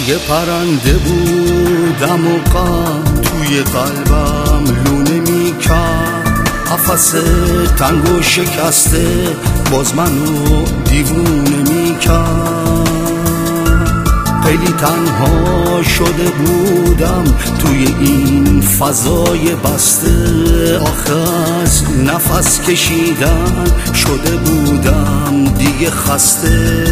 یه پرنده بودم و غم توی قلبم لونه میکرد، قفس تنگ و شکسته باز منو دیوونه میکرد. خیلی تنها شده بودم توی این فضای بسته، آخه از نفس کشیدن شده بودم دیگه خسته.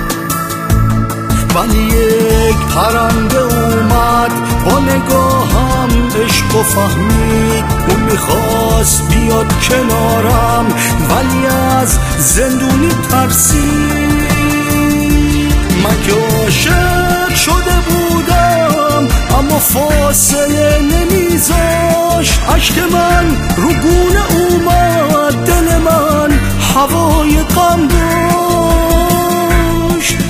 ولی یک پرنده اومد با نگاهم عشق و فهمید، اون میخواست بیاد کنارم ولی از زندونی ترسید. من که عاشق شده بودم اما فاصله نمیذاشت، عشق من رو گونه اومد، دل من هوای غم داشت.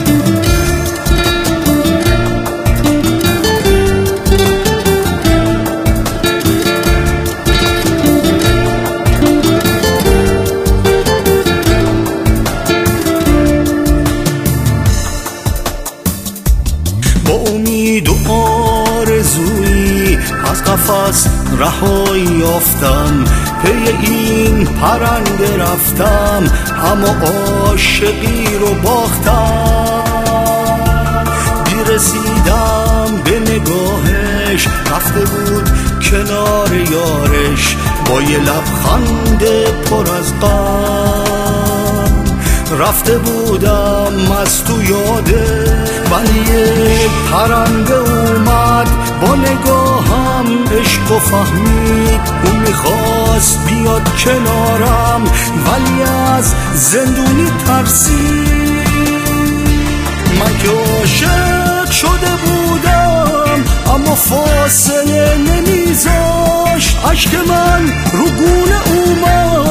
با امید و آرزویی از قفس رهایی یافتم، پی این پرنده رفتم اما عاشقی رو باختم. رسیدم به نگاهش، رفته بود کنار یارش با یه لبخند پر از غم. رفته بودم از تو یاده ولی یک پرنده اومد با نگاهم عشق و فهمید، اون میخواست بیاد کنارم ولی از زندونی ترسید. من که عاشق شده بودم اما فاصله نمیذاشت، عشق من رو گونه اومد،